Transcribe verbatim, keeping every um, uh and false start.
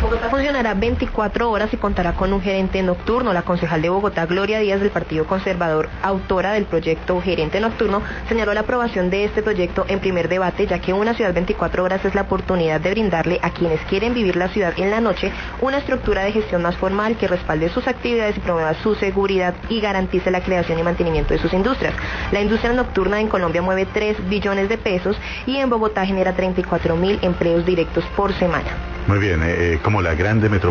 Bogotá funcionará veinticuatro horas y contará con un gerente nocturno. La concejal de Bogotá, Gloria Díaz, del Partido Conservador, autora del proyecto Gerente Nocturno, señaló la aprobación de este proyecto en primer debate, ya que una ciudad veinticuatro horas es la oportunidad de brindarle a quienes quieren vivir la ciudad en la noche una estructura de gestión más formal que respalde sus actividades y promueva su seguridad y garantice la creación y mantenimiento de sus industrias. La industria nocturna en Colombia mueve tres billones de pesos y en Bogotá genera treinta y cuatro mil empleos directos por semana. Muy bien, eh, como la grande metrópoli